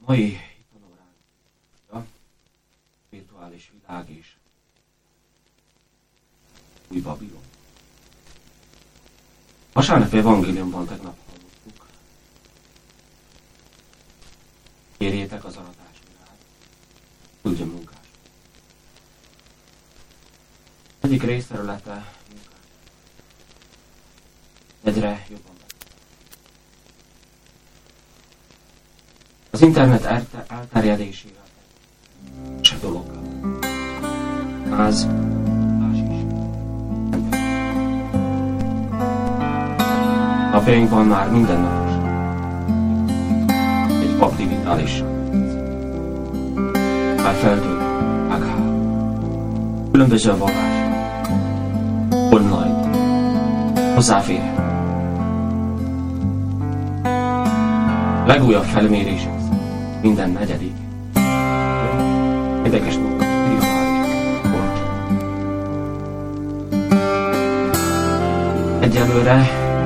mai tanóránk a virtuális világ és új Babilon. Vasárnap evangéliumban tegnap hallottuk. Kérjétek az aratás urát, küldjön munkás. Egyik részterülete munkás. Egyre jobban. Az internet elterjedésével se dolog. Ház, más is. Napjainkban már mindennapos. Egy pap digitálisan. Már feltölt, ághá. Különböző vallás. Online. Hozzáférhet. Legújabb felmérések minden negyedik. Érdekes dolgok, spirituális koncs. Egyelőre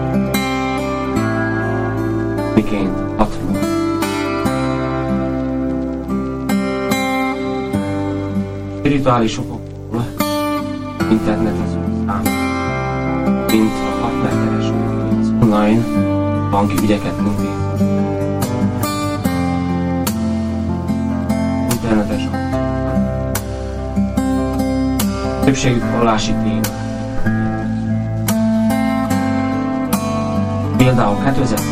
miként hatnak. Spirituális okokból internetező szám, mint a partnerkereső, az online banki ügyeket intéz. Internetes többségük vallási téma. Például 2010.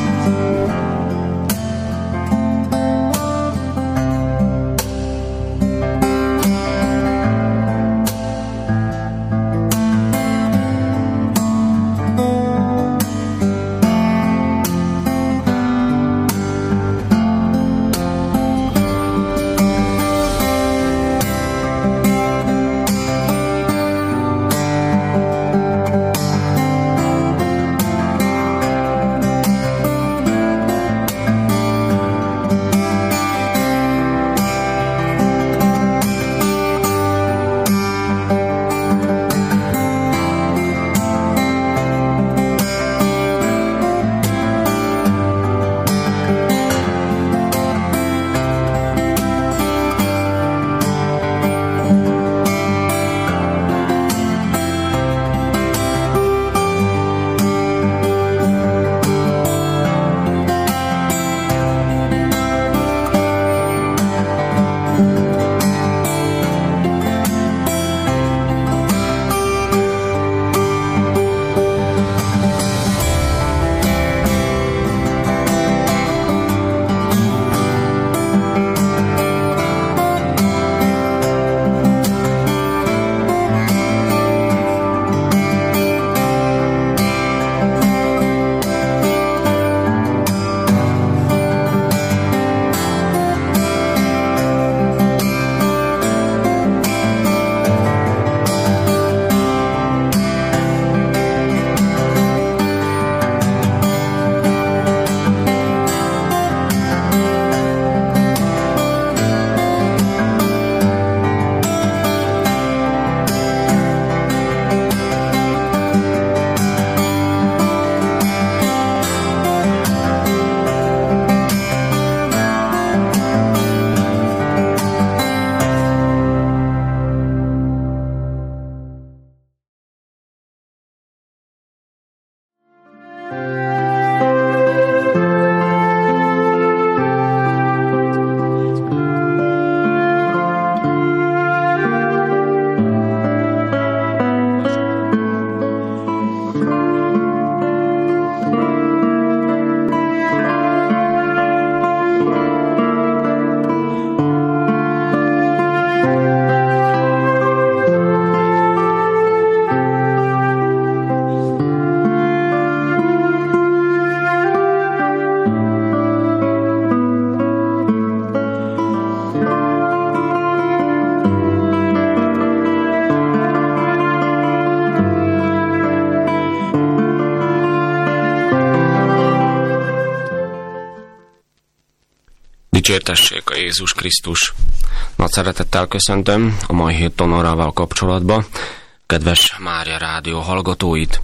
Dicsértessék a Jézus Krisztus! Nagy szeretettel köszöntöm a mai hét tanórával kapcsolatban kedves Mária Rádió hallgatóit.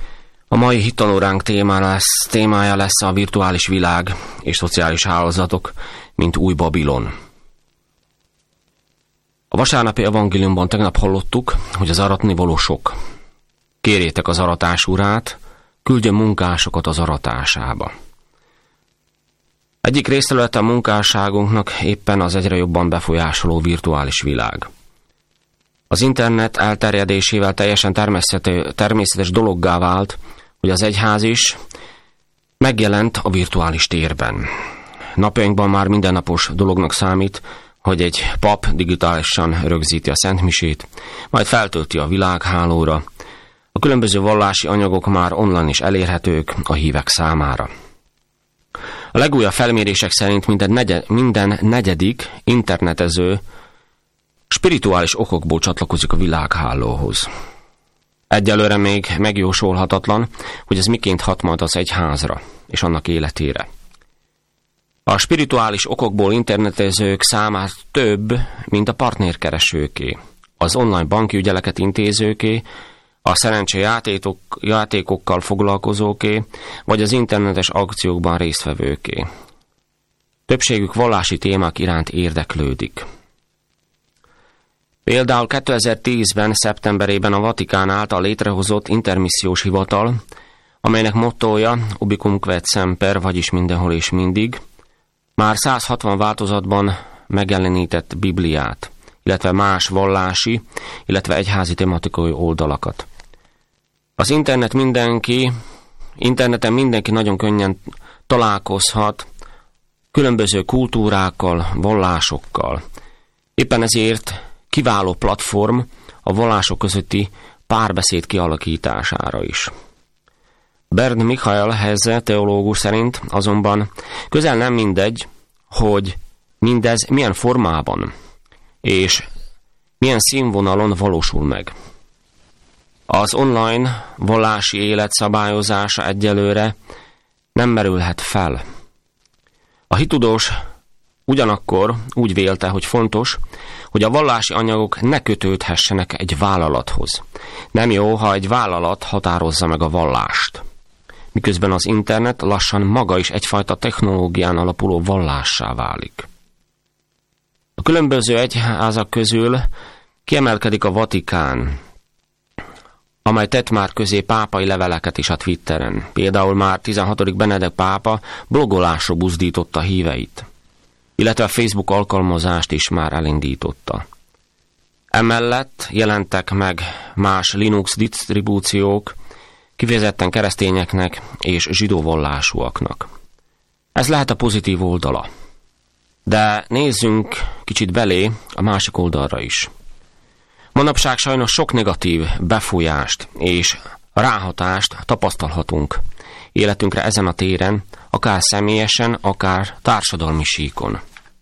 A mai hittanóránk témája lesz a virtuális világ és szociális hálózatok mint új Babilon. A vasárnapi evangéliumban tegnap hallottuk, hogy az aratnivaló sok. Kérjétek az aratás urát, küldjön munkásokat az aratásába. Egyik részterülete a munkásságunknak éppen az egyre jobban befolyásoló virtuális világ. Az internet elterjedésével teljesen természetes dologgá vált, hogy az egyház is megjelent a virtuális térben. Napjainkban már mindennapos dolognak számít, hogy egy pap digitálisan rögzíti a szentmisét, majd feltölti a világhálóra. A különböző vallási anyagok már online is elérhetők a hívek számára. A legújabb felmérések szerint minden negyedik internetező spirituális okokból csatlakozik a világhálóhoz. Egyelőre még megjósolhatatlan, hogy ez miként hat majd az egyházra és annak életére. A spirituális okokból internetezők száma több, mint a partnerkeresőké, az online banki ügyeleket intézőké, a szerencsejátékokkal foglalkozóké, vagy az internetes akciókban résztvevőké. Többségük vallási témák iránt érdeklődik. Például 2010-ben, szeptemberében a Vatikán által létrehozott intermissziós hivatal, amelynek mottója Ubicumque et semper, vagyis mindenhol és mindig, már 160 változatban megjelenített Bibliát, illetve más vallási, illetve egyházi tematikai oldalakat. Az interneten mindenki nagyon könnyen találkozhat különböző kultúrákkal, vallásokkal. Éppen ezért kiváló platform a vallások közötti párbeszéd kialakítására is. Bernd Michael Hesse teológus szerint azonban közel nem mindegy, hogy mindez milyen formában és milyen színvonalon valósul meg. Az online vallási élet szabályozása egyelőre nem merülhet fel. A hittudós ugyanakkor úgy vélte, hogy fontos, hogy a vallási anyagok ne kötődhessenek egy vállalathoz. Nem jó, ha egy vállalat határozza meg a vallást, miközben az internet lassan maga is egyfajta technológián alapuló vallássá válik. A különböző egyházak közül kiemelkedik a Vatikán, amely tett már közé pápai leveleket is a Twitteren. Például már 16. Benedek pápa blogolásra buzdította híveit, illetve a Facebook alkalmazást is már elindította. Emellett jelentek meg más Linux disztribúciók, kifejezetten keresztényeknek és zsidó vallásúaknak. Ez lehet a pozitív oldala. De nézzünk kicsit belé a másik oldalra is. Manapság sajnos sok negatív befolyást és ráhatást tapasztalhatunk életünkre ezen a téren, akár személyesen, akár társadalmi síkon.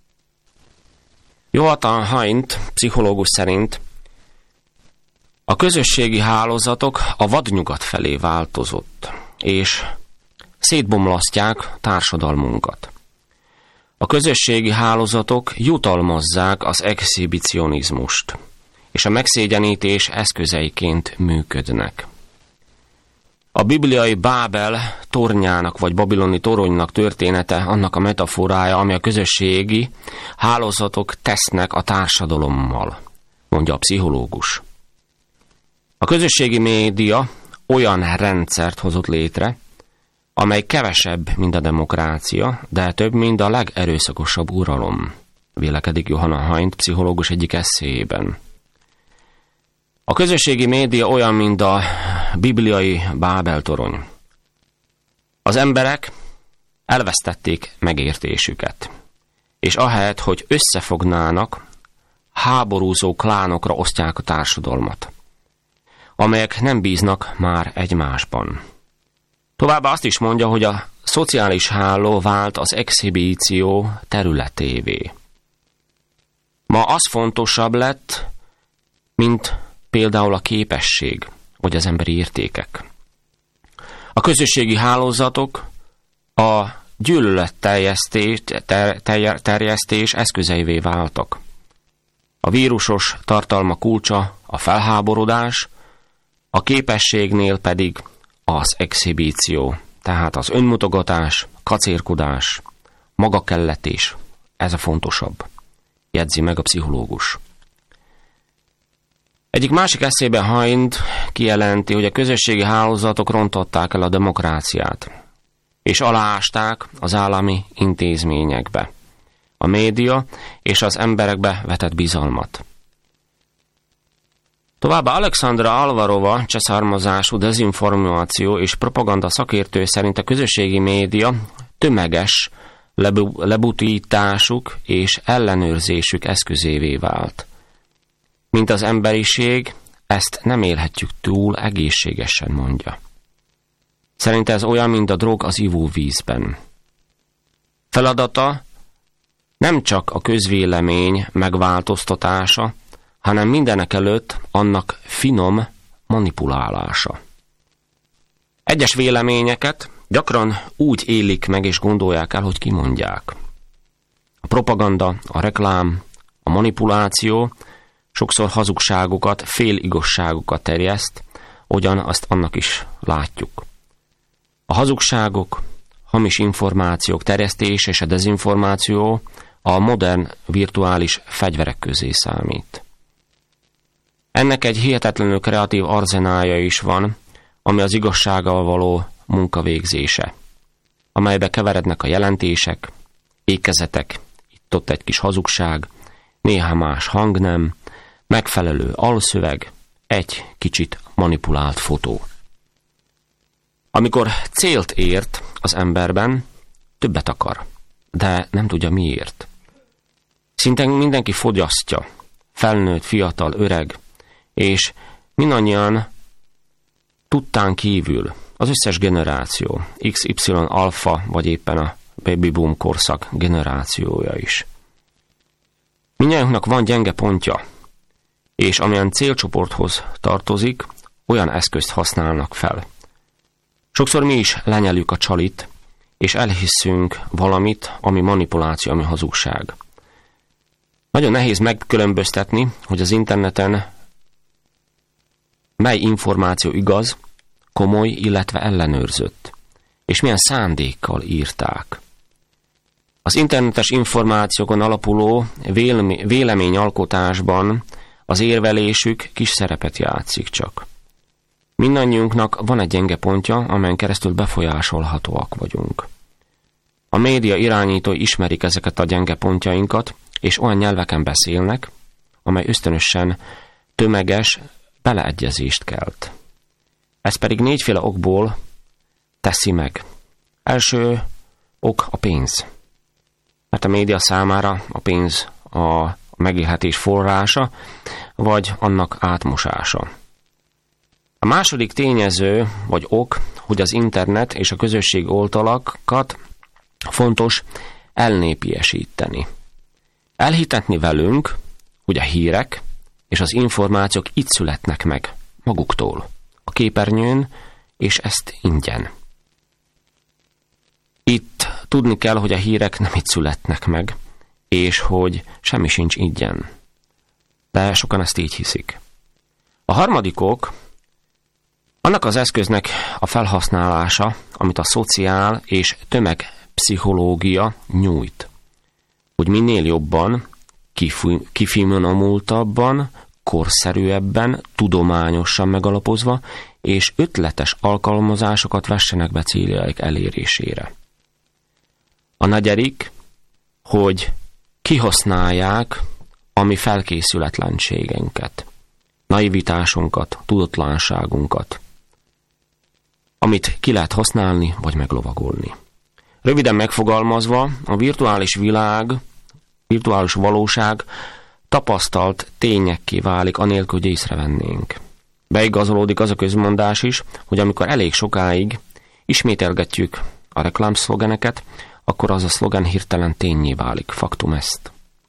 Jonathan Haidt, pszichológus szerint a közösségi hálózatok a vadnyugat felé változott, és szétbomlasztják társadalmunkat. A közösségi hálózatok jutalmazzák az exhibicionizmust, és a megszégyenítés eszközeiként működnek. A bibliai Bábel tornyának vagy babiloni toronynak története annak a metaforája, ami a közösségi hálózatok tesznek a társadalommal, mondja a pszichológus. A közösségi média olyan rendszert hozott létre, amely kevesebb, mint a demokrácia, de több, mint a legerőszakosabb uralom, vélekedik Jonathan Haidt pszichológus egyik esszéjében. A közösségi média olyan, mint a bibliai Bábel-torony. Az emberek elvesztették megértésüket, és ahelyett, hogy összefognának, háborúzó klánokra osztják a társadalmat, amelyek nem bíznak már egymásban. Továbbá azt is mondja, hogy a szociális háló vált az exhibíció területévé. Ma az fontosabb lett, mint például a képesség, vagy az emberi értékek. A közösségi hálózatok a gyűlöletterjesztés eszközeivé váltak. A vírusos tartalma kulcsa a felháborodás, a képességnél pedig az exhibíció, tehát az önmutogatás, kacérkodás, magakelletés, ez a fontosabb, jegyzi meg a pszichológus. Egyik másik eszében Hind kijelenti, hogy a közösségi hálózatok rontották el a demokráciát, és aláásták az állami intézményekbe, a média és az emberekbe vetett bizalmat. Továbbá Alexandra Alvarova cseh származású dezinformáció és propaganda szakértő szerint a közösségi média tömeges lebutításuk és ellenőrzésük eszközévé vált. Mint az emberiség, ezt nem élhetjük túl egészségesen, mondja. Szerint ez olyan, mint a drog az ivóvízben. Feladata nem csak a közvélemény megváltoztatása, hanem mindenekelőtt annak finom manipulálása. Egyes véleményeket gyakran úgy élik meg és gondolják el, hogy kimondják. A propaganda, a reklám, a manipuláció sokszor hazugságokat, féligazságokat terjeszt, hogyan azt annak is látjuk. A hazugságok, hamis információk terjesztése és a dezinformáció a modern virtuális fegyverek közé számít. Ennek egy hihetetlenül kreatív arzenálja is van, ami az igazsággal való munkavégzése, amelybe keverednek a jelentések, ékezetek, itt-ott egy kis hazugság, néha más hangnem, megfelelő alszöveg, egy kicsit manipulált fotó. Amikor célt ért az emberben, többet akar, de nem tudja miért. Szinte mindenki fogyasztja, felnőtt, fiatal, öreg, és mindannyian tudtán kívül az összes generáció, XY alfa, vagy éppen a baby boom korszak generációja is. Mindnyájunknak van gyenge pontja, és amilyen célcsoporthoz tartozik, olyan eszközt használnak fel. Sokszor mi is lenyeljük a csalit, és elhisszünk valamit, ami manipuláció, ami hazugság. Nagyon nehéz megkülönböztetni, hogy az interneten mely információ igaz, komoly, illetve ellenőrzött, és milyen szándékkal írták. Az internetes információkon alapuló véleményalkotásban az érvelésük kis szerepet játszik csak. Mindannyiunknak van egy gyenge pontja, amelyen keresztül befolyásolhatóak vagyunk. A média irányítói ismerik ezeket a gyenge pontjainkat, és olyan nyelveken beszélnek, amely ösztönösen tömeges beleegyezést kelt. Ez pedig 4 okból teszi meg. Első ok a pénz. Mert a média számára a pénz a megélhetés forrása, vagy annak átmosása. A második tényező, vagy ok, hogy az internet és a közösség oldalakat fontos elnépiesíteni. Elhitetni velünk, hogy a hírek és az információk itt születnek meg maguktól, a képernyőn, és ezt ingyen. Itt tudni kell, hogy a hírek nem itt születnek meg, és hogy semmi sincs ingyen. De sokan ezt így hiszik. A harmadik ok, annak az eszköznek a felhasználása, amit a szociál és tömegpszichológia nyújt. Hogy minél jobban, kifinomultabban, korszerűebben, tudományosan megalapozva, és ötletes alkalmazásokat vessenek be céljaik elérésére. A negyedik, hogy kihasználják a mi felkészületlenségünket, naivitásunkat, tudatlanságunkat, amit ki lehet használni, vagy meglovagolni. Röviden megfogalmazva, a virtuális világ, virtuális valóság tapasztalt tényekké válik, anélkül, hogy észrevennénk. Beigazolódik az a közmondás is, hogy amikor elég sokáig ismételgetjük a reklámszlogeneket, akkor az a szlogen hirtelen ténnyé válik. Faktum ezt.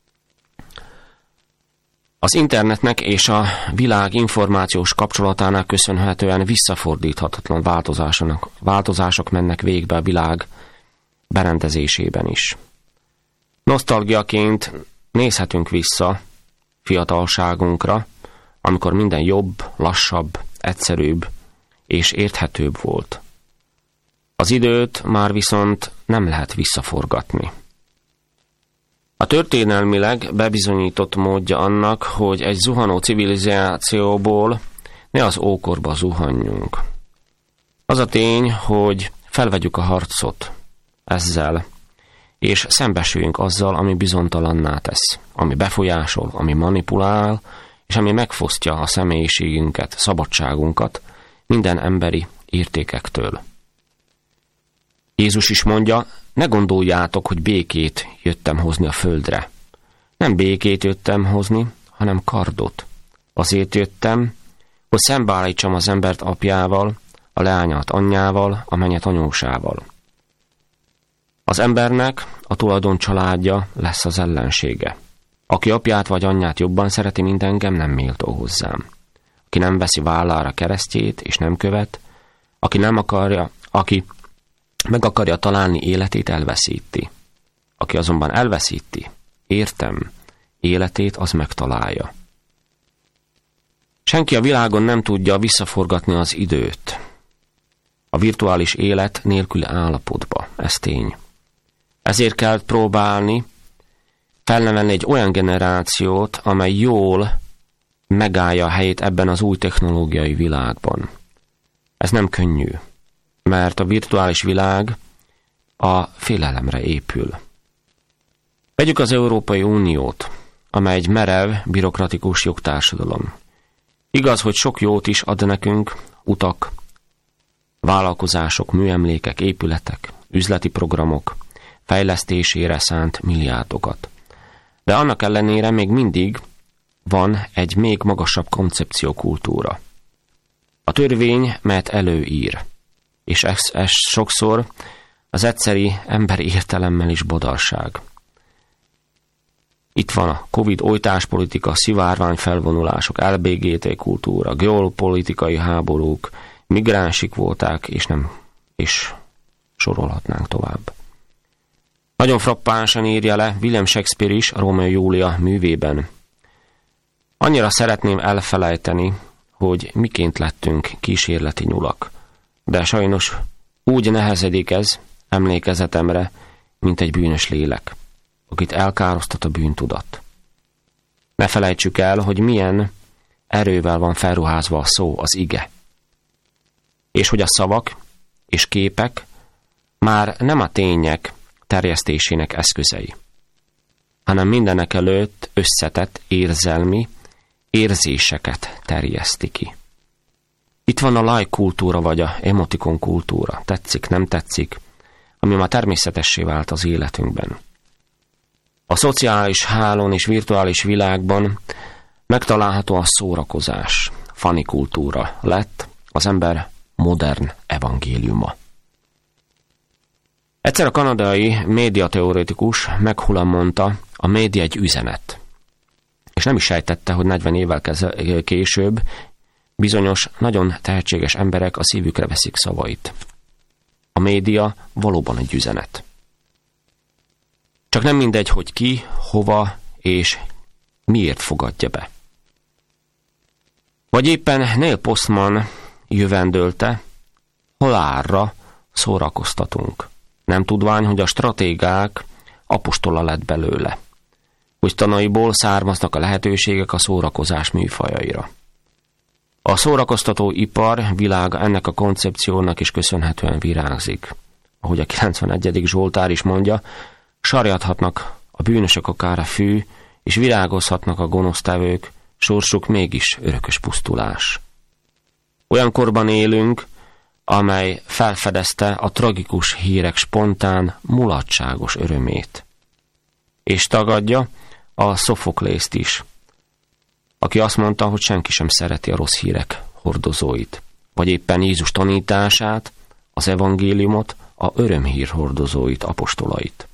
Az internetnek és a világ információs kapcsolatának köszönhetően visszafordíthatatlan változások mennek végbe a világ berendezésében is. Nosztalgiaként nézhetünk vissza fiatalságunkra, amikor minden jobb, lassabb, egyszerűbb és érthetőbb volt. Az időt már viszont nem lehet visszaforgatni. A történelmileg bebizonyított módja annak, hogy egy zuhanó civilizációból ne az ókorba zuhanjunk. Az a tény, hogy felvegyük a harcot ezzel, és szembesüljünk azzal, ami bizonytalanná tesz, ami befolyásol, ami manipulál, és ami megfosztja a személyiségünket, szabadságunkat minden emberi értékektől. Jézus is mondja, ne gondoljátok, hogy békét jöttem hozni a földre. Nem békét jöttem hozni, hanem kardot. Azért jöttem, hogy szembeállítsam az embert apjával, a leányát anyjával, a mennyet anyósával. Az embernek a tulajdon családja lesz az ellensége. Aki apját vagy anyját jobban szereti, mint engem, nem méltó hozzám. Aki nem veszi vállára keresztjét és nem követ, aki meg akarja találni életét, elveszíti. Aki azonban elveszíti, értem, életét, az megtalálja. Senki a világon nem tudja visszaforgatni az időt. A virtuális élet nélküli állapotba, ez tény. Ezért kell próbálni felnevelni egy olyan generációt, amely jól megállja a helyét ebben az új technológiai világban. Ez nem könnyű, mert a virtuális világ a félelemre épül. Vegyük az Európai Uniót, amely egy merev, bürokratikus jogtársadalom. Igaz, hogy sok jót is ad nekünk, utak, vállalkozások, műemlékek, épületek, üzleti programok, fejlesztésére szánt milliárdokat. De annak ellenére még mindig van egy még magasabb koncepciókultúra. A törvény, melyet előír, és ez sokszor az egyszeri emberi értelemmel is bodalság. Itt van a Covid oltáspolitika, szivárvány felvonulások, LBGT kultúra, geopolitikai háborúk, migránsik volták, és sorolhatnánk tovább. Nagyon frappánsan írja le William Shakespeare is a Rómeó Júlia művében. Annyira szeretném elfelejteni, hogy miként lettünk kísérleti nyulak, de sajnos úgy nehezedik ez emlékezetemre, mint egy bűnös lélek, akit elkároztat a bűntudat. Ne felejtsük el, hogy milyen erővel van felruházva a szó, az ige. És hogy a szavak és képek már nem a tények terjesztésének eszközei, hanem mindenek előtt összetett érzelmi érzéseket terjeszti ki. Itt van a like kultúra vagy a emotikon kultúra, tetszik, nem tetszik, ami már természetessé vált az életünkben. A szociális hálón és virtuális világban megtalálható a szórakozás, funny kultúra lett az ember modern evangéliuma. Egyszer a kanadai médiateoretikus McCullagh mondta, a média egy üzenet. És nem is sejtette, hogy 40 évvel később bizonyos, nagyon tehetséges emberek a szívükre veszik szavait. A média valóban egy üzenet. Csak nem mindegy, hogy ki, hova és miért fogadja be. Vagy éppen Neil Postman jövendölte, halálra szórakoztatunk. Nem tudvány, hogy a stratégák apostola lett belőle, hogy tanaiból származnak a lehetőségek a szórakozás műfajaira. A szórakoztató ipar világa ennek a koncepciónak is köszönhetően virágzik. Ahogy a 91. Zsoltár is mondja, sarjadhatnak a bűnösök akár a fű, és virágozhatnak a gonosztevők, sorsuk mégis örökös pusztulás. Olyan korban élünk, amely felfedezte a tragikus hírek spontán, mulatságos örömét. És tagadja a Szofoklészt is, aki azt mondta, hogy senki sem szereti a rossz hírek hordozóit, vagy éppen Jézus tanítását, az evangéliumot, a örömhír hordozóit, apostolait.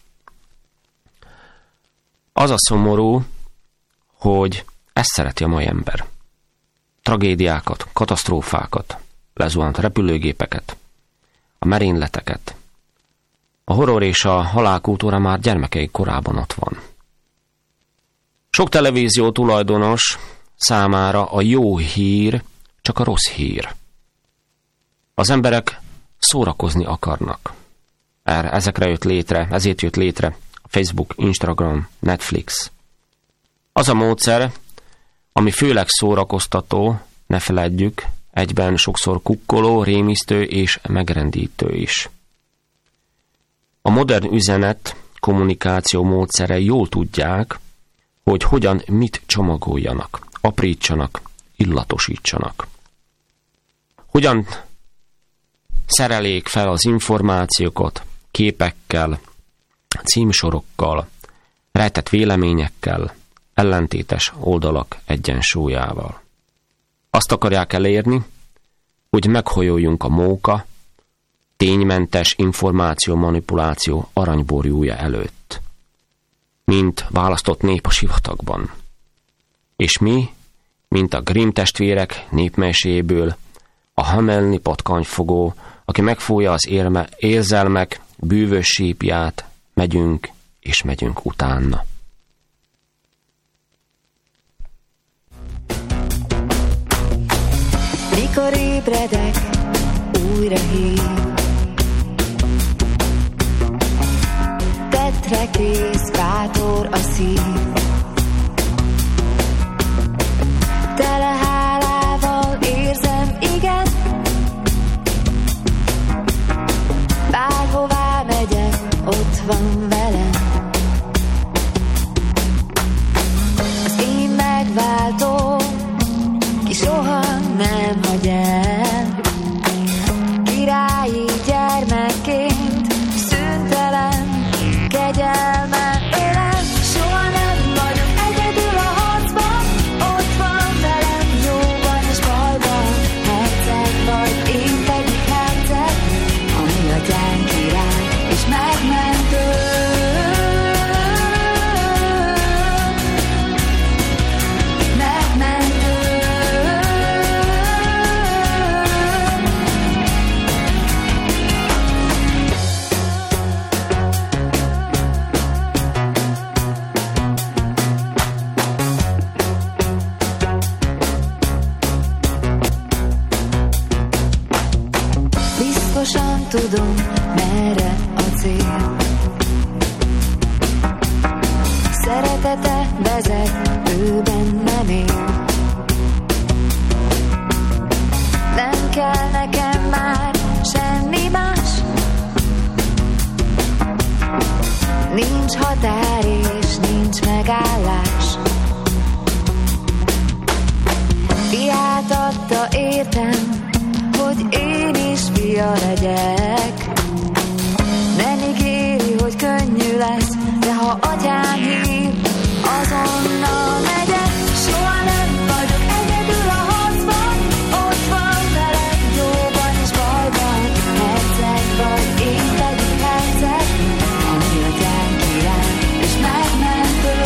Az a szomorú, hogy ezt szereti a mai ember. Tragédiákat, katasztrófákat, lezuhant repülőgépeket, a merényleteket. A horror és a halálkultúra már gyermekeik korában ott van. Sok televízió tulajdonos számára a jó hír csak a rossz hír. Az emberek szórakozni akarnak. Ezért jött létre a Facebook, Instagram, Netflix. Az a módszer, ami főleg szórakoztató, ne feledjük, egyben sokszor kukkoló, rémisztő és megrendítő is. A modern üzenet kommunikáció módszerei jól tudják, hogy hogyan mit csomagoljanak, aprítsanak, illatosítsanak. Hogyan szereljék fel az információkat képekkel, címsorokkal, rejtett véleményekkel, ellentétes oldalak egyensúlyával. Azt akarják elérni, hogy meghajoljunk a móka, ténymentes információ manipuláció aranyborjúja előtt, mint választott nép a sivatagban. És mi, mint a Grimm testvérek népmeséből, a Hamelni patkanyfogó, aki megfújja az érzelmek bűvös sípját, megyünk és megyünk utána. Mikor ébredek, újra hív, tettre kész, bátor a szív, tele hálával érzem, igen, bárhová megyek, ott van velem. Az én megváltóm, ki soha nem hagy el, királyi gyermekként szüntelen kegyelmen ölem. Soha nem vagyok egyedül a harcban, ott van velem jóban és bajban. Herceg vagy, én pedig herceg, a mi atyánk király és megmentő. Biztosan tudom, merre a cél. Szeretete vezet, ő bennem él. Nem kell nekem már semmi más. Nincs határ és nincs megállás. Fiát adta értem, hogy én is fia legyek. Nem ígéri, hogy könnyű lesz, de ha atyám hív, azonnal megyek. Soha nem vagyok egyedül a harcban, ott van velem jóban és bajban. Herceg vagy, én pedig herceg, a mi atyánk király és megmentő.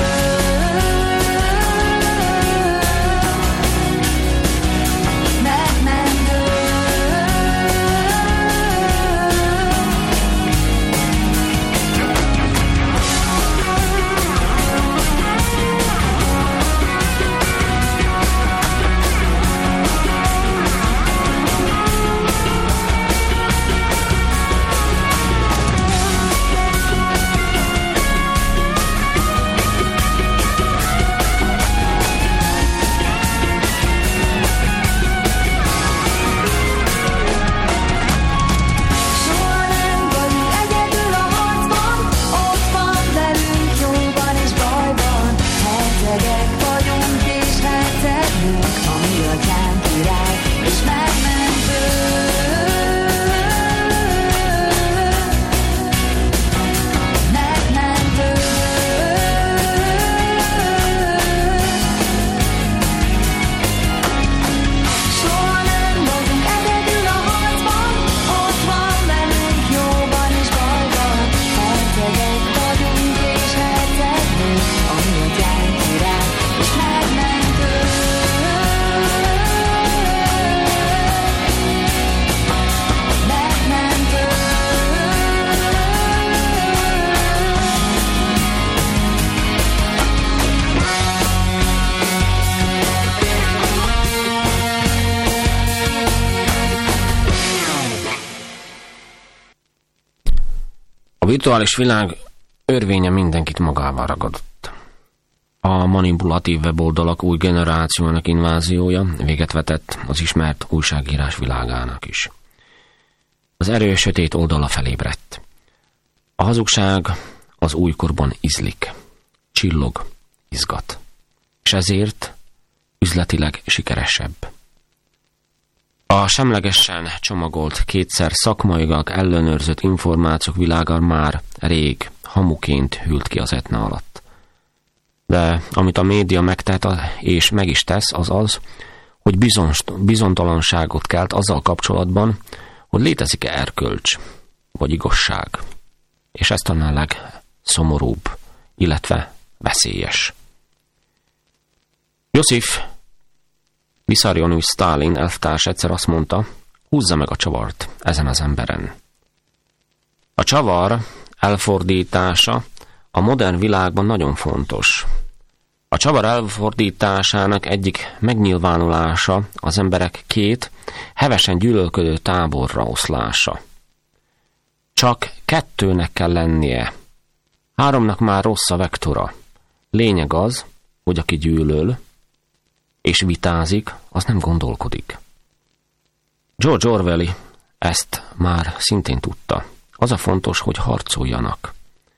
A virtuális világ örvénye mindenkit magával ragadott. A manipulatív weboldalak új generációjának inváziója véget vetett az ismert újságírás világának is. Az erős sötét oldala felébredt. A hazugság az újkorban ízlik, csillog, izgat, és ezért üzletileg sikeresebb. A semlegesen csomagolt, kétszer szakmailag ellenőrzött információk világa már rég hamuként hűlt ki az Etna alatt. De amit a média megtehet és meg is tesz, az az, hogy bizonytalanságot kelt azzal kapcsolatban, hogy létezik-e erkölcs, vagy igazság. És ez talán a legszomorúbb, illetve veszélyes. Josif Vissarionovich Sztálin elvtárs egyszer azt mondta, húzza meg a csavart ezen az emberen. A csavar elfordítása a modern világban nagyon fontos. A csavar elfordításának egyik megnyilvánulása az emberek két hevesen gyűlölködő táborra oszlása. Csak kettőnek kell lennie. Háromnak már rossz a vektora. Lényeg az, hogy aki gyűlöl és vitázik, az nem gondolkodik. George Orwell ezt már szintén tudta. Az a fontos, hogy harcoljanak.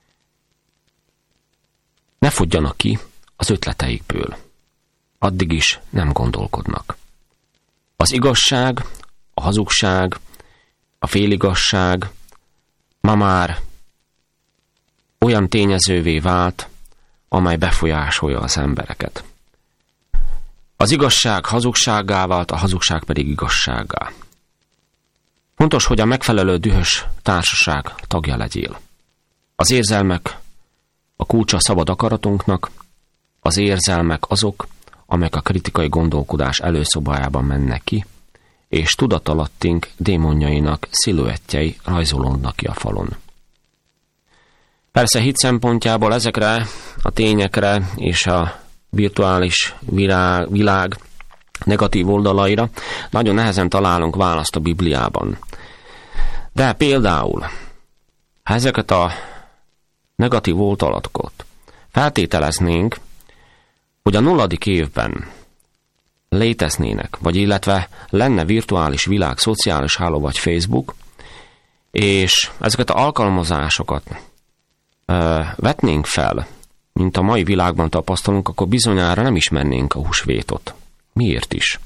Ne fogyjanak ki az ötleteikből. Addig is nem gondolkodnak. Az igazság, a hazugság, a féligasság ma már olyan tényezővé vált, amely befolyásolja az embereket. Az igazság hazugsággá vált, a hazugság pedig igazsággá. Fontos, hogy a megfelelő dühös társaság tagja legyél. Az érzelmek a kulcsa szabad akaratunknak, az érzelmek azok, amelyek a kritikai gondolkodás előszobájában mennek ki, és tudatalattunk démonjainak sziluettjei rajzolódnak ki a falon. Persze hit szempontjából ezekre a tényekre és a virtuális világ negatív oldalaira nagyon nehezen találunk választ a Bibliában. De például, ha ezeket a negatív oldalakat feltételeznénk, hogy a 0. évben léteznének, vagy illetve lenne virtuális világ, szociális háló vagy Facebook, és ezeket az alkalmazásokat vetnénk fel, mint a mai világban tapasztalunk, akkor bizonyára nem ismernénk a húsvétot. Miért is?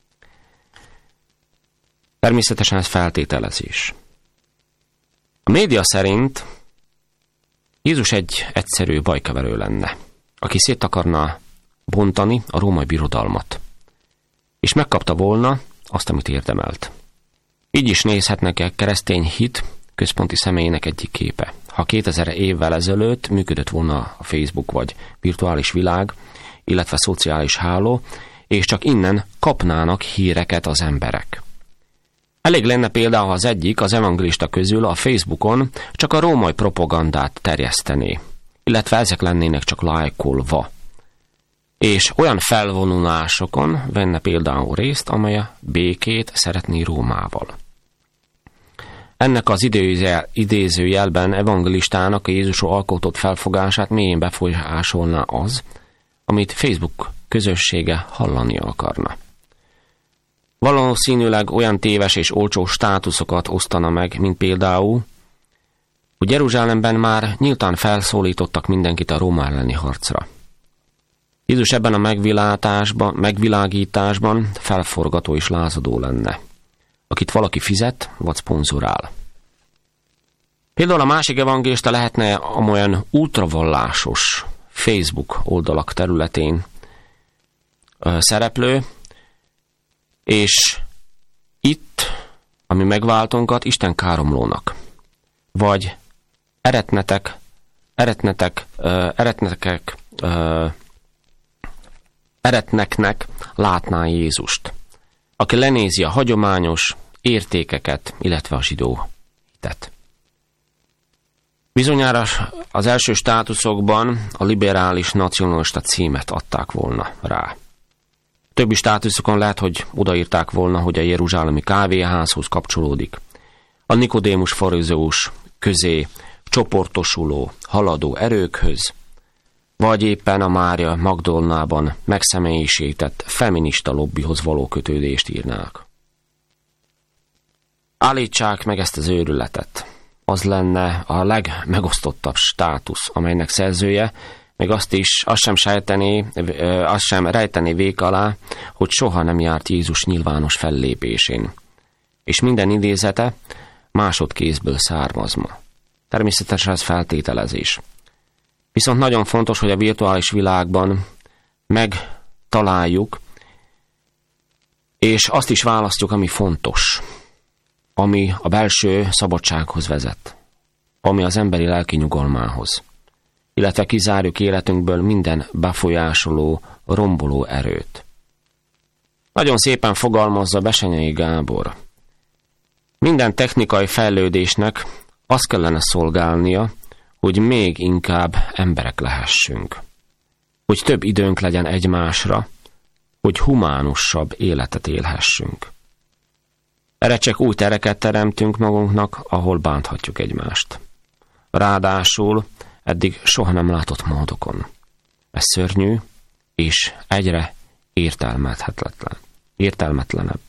Természetesen ez feltételezés. A média szerint Jézus egy egyszerű bajkeverő lenne, aki szét akarna bontani a római birodalmat, és megkapta volna azt, amit érdemelt. Így is nézhetnek egy keresztény hit központi személyének egyik képe. Ha 2000 évvel ezelőtt működött volna a Facebook vagy virtuális világ, illetve szociális háló, és csak innen kapnának híreket az emberek. Elég lenne például, ha az egyik, az evangelista közül a Facebookon csak a római propagandát terjesztené, illetve ezek lennének csak lájkolva. És olyan felvonulásokon venne például részt, amely a békét szeretné Rómával. Ennek az idézőjelben evangelistának a Jézusról alkotott felfogását mélyen befolyásolna az, amit Facebook közössége hallani akarna. Valószínűleg olyan téves és olcsó státuszokat osztana meg, mint például, hogy Jeruzsálemben már nyíltan felszólítottak mindenkit a Róma elleni harcra. Jézus ebben a megvilágításban felforgató és lázadó lenne, akit valaki fizet vagy szponzorál. Például a másik evangélista lehetne amolyan ultravallásos Facebook oldalak területén szereplő, és itt, ami megváltónkat, Isten káromlónak, vagy eretneknek látná Jézust, aki lenézi a hagyományos értékeket, illetve a zsidó hitet. Bizonyára az első státuszokban a liberális nacionalista címet adták volna rá. Többi státuszokon lehet, hogy odaírták volna, hogy a jeruzsálemi kávéházhoz kapcsolódik. A Nikodémus farizeus közé csoportosuló, haladó erőkhöz, vagy éppen a Mária Magdolnában megszemélyisített feminista lobbihoz való kötődést írnák. Állítsák meg ezt az őrületet. Az lenne a legmegosztottabb státusz, amelynek szerzője még azt sem rejtené vék alá, hogy soha nem járt Jézus nyilvános fellépésén. És minden idézete másodkézből származma. Természetesen ez feltételezés. Viszont nagyon fontos, hogy a virtuális világban megtaláljuk, és azt is választjuk, ami fontos, ami a belső szabadsághoz vezet, ami az emberi lelki nyugalmához, illetve kizárjuk életünkből minden befolyásoló, romboló erőt. Nagyon szépen fogalmazza Besenyei Gábor. Minden technikai fejlődésnek azt kellene szolgálnia, hogy még inkább emberek lehessünk, hogy több időnk legyen egymásra, hogy humánusabb életet élhessünk. Erre csak új tereket teremtünk magunknak, ahol bánthatjuk egymást. Ráadásul eddig soha nem látott módokon. Ez szörnyű, és egyre értelmetlenebb.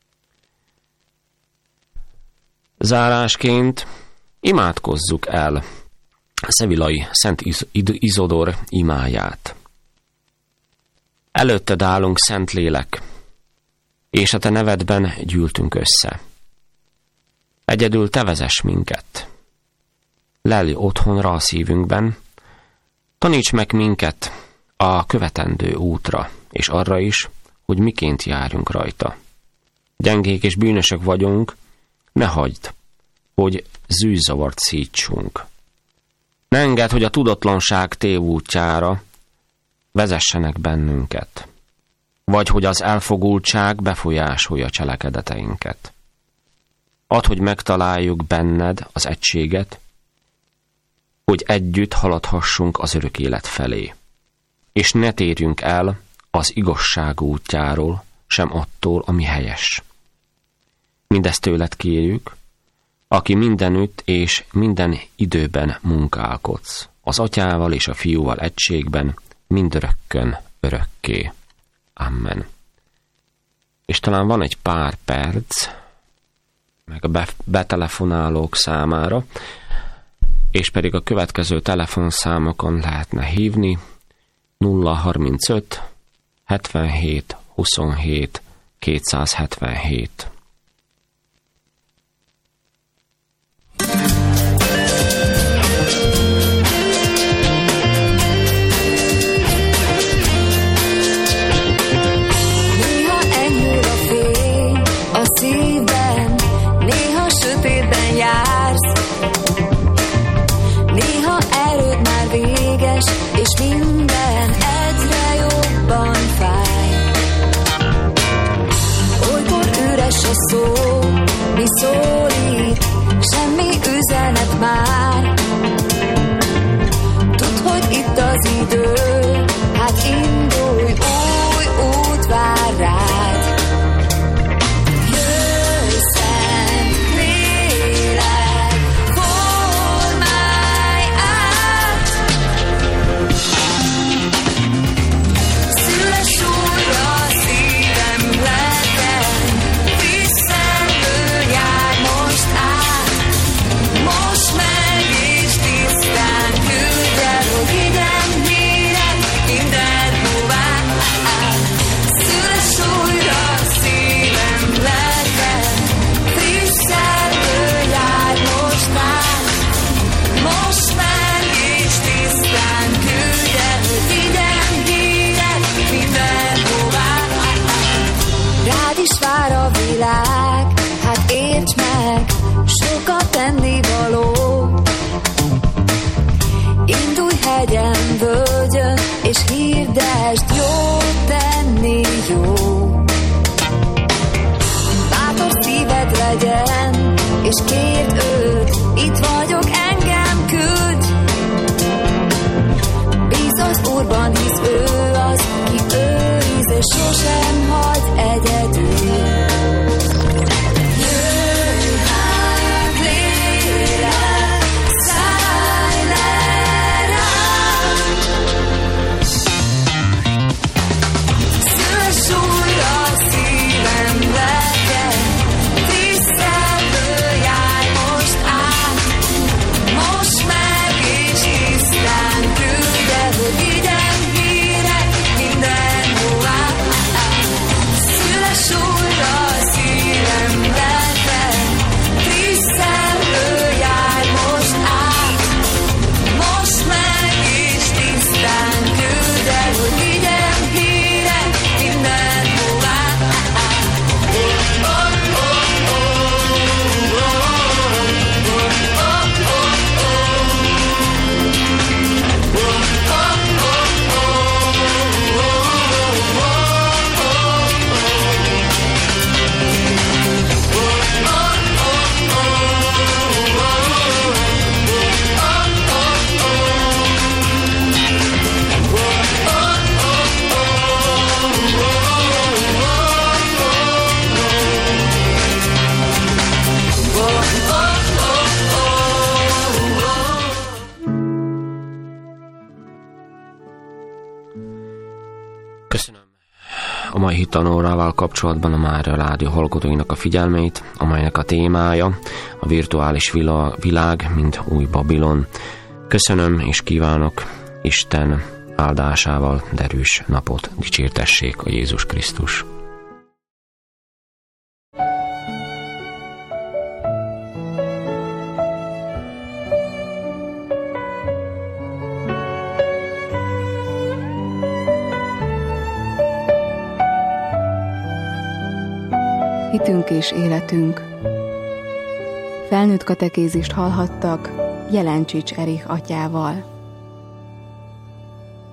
Zárásként imádkozzuk el szevilai Szent Izodor imáját. Előtted állunk, Szentlélek, és a te nevedben gyűltünk össze. Egyedül te vezess minket. Lelj otthonra a szívünkben, taníts meg minket a követendő útra, és arra is, hogy miként járjunk rajta. Gyengék és bűnösök vagyunk, ne hagyd, hogy zűzzavart szítsunk. Ne engedd, hogy a tudatlanság tévútjára vezessenek bennünket, vagy hogy az elfogultság befolyásolja cselekedeteinket. Add, hogy megtaláljuk benned az egységet, hogy együtt haladhassunk az örök élet felé, és ne térjünk el az igazság útjáról, sem attól, ami helyes. Mindezt tőled kérjük, aki mindenütt és minden időben munkálkodsz, az Atyával és a Fiúval egységben, mindörökkön örökké. Amen. És talán van egy pár perc, meg a betelefonálók számára, és pedig a következő telefonszámokon lehetne hívni 035 77 27 277. Néha enyhül a fény a szívben, néha sötétben jársz, néha erőd már véges, és minden egyre jobban fáj. Olykor üres a szó, mi szólít, semmi üzenet már. Tudd, hogy itt az idő, hát indulj, új út vár rád. Jöjj, Szent Lélek, formálj át. Szüles újra a szívem lelkem, visszendől jár most át. Most meg is tisztán küld el, hogy vigyen híret mindenhová. Szüles újra a szívem lelkem, visszendől jár most át. Most meg is tisztán küld el, hogy vigyen híret mindenhová. Rád is vár a világ, hát értsd meg, sokat tennivaló. Indulj hegyen, völgyön, és hirdesd, jó tenni jó. Bátor szíved legyen, és kérd őt, itt vagyok, engem küld. Bíz az Úrban, hisz ő az, ki őriz, és sosem hagy egyedül. Jöjj hát, lélek, szállj Köszönöm a mai hittanórával kapcsolatban a Mária Rádió hallgatóinak a figyelmét, amelynek a témája a virtuális világ, mint új Babilon. Köszönöm és kívánok Isten áldásával derűs napot, dicsértessék a Jézus Krisztus. Hitünk és életünk. Felnőtt katekézist hallhattak Jelencsics Erich atyával.